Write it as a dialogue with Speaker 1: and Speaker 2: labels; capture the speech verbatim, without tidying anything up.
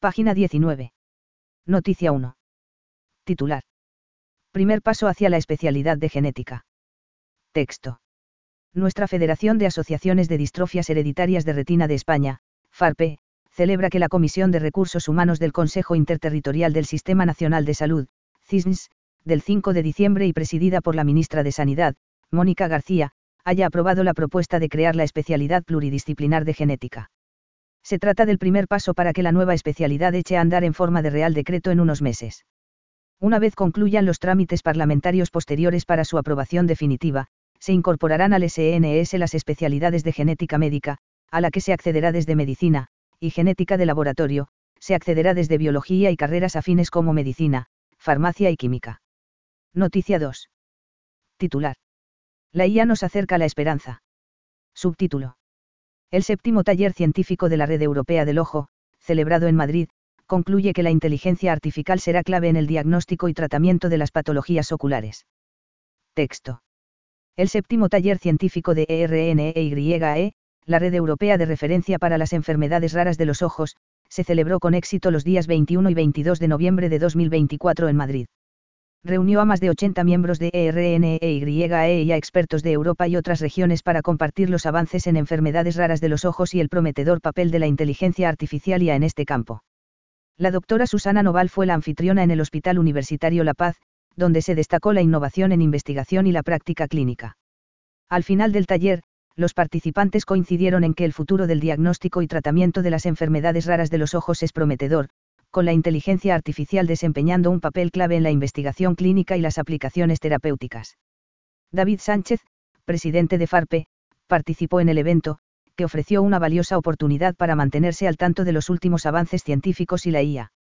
Speaker 1: Página diecinueve. Noticia uno. Titular. Primer paso hacia la especialidad de genética. Texto. Nuestra Federación de Asociaciones de Distrofias Hereditarias de Retina de España, FARPE, celebra que la Comisión de Recursos Humanos del Consejo Interterritorial del Sistema Nacional de Salud, C I S N S, del cinco de diciembre y presidida por la ministra de Sanidad, Mónica García, haya aprobado la propuesta de crear la especialidad pluridisciplinar de genética. Se trata del primer paso para que la nueva especialidad eche a andar en forma de Real Decreto en unos meses. Una vez concluyan los trámites parlamentarios posteriores para su aprobación definitiva, se incorporarán al S N S las especialidades de genética médica, a la que se accederá desde medicina, y genética de laboratorio, se accederá desde biología y carreras afines como medicina, farmacia y química. Noticia dos. Titular. La I A nos acerca a la esperanza. Subtítulo. El séptimo taller científico de la Red Europea del Ojo, celebrado en Madrid, concluye que la inteligencia artificial será clave en el diagnóstico y tratamiento de las patologías oculares. Texto. El séptimo taller científico de E R N E Y E, la Red Europea de Referencia para las Enfermedades Raras de los Ojos, se celebró con éxito los días veintiuno y veintidós de noviembre de dos mil veinticuatro en Madrid. Reunió a más de ochenta miembros de E R N E Y E y a expertos de Europa y otras regiones para compartir los avances en enfermedades raras de los ojos y el prometedor papel de la inteligencia artificial I A en este campo. La doctora Susana Noval fue la anfitriona en el Hospital Universitario La Paz, donde se destacó la innovación en investigación y la práctica clínica. Al final del taller, los participantes coincidieron en que el futuro del diagnóstico y tratamiento de las enfermedades raras de los ojos es prometedor, con la inteligencia artificial desempeñando un papel clave en la investigación clínica y las aplicaciones terapéuticas. David Sánchez, presidente de FARPE, participó en el evento, que ofreció una valiosa oportunidad para mantenerse al tanto de los últimos avances científicos y la I A.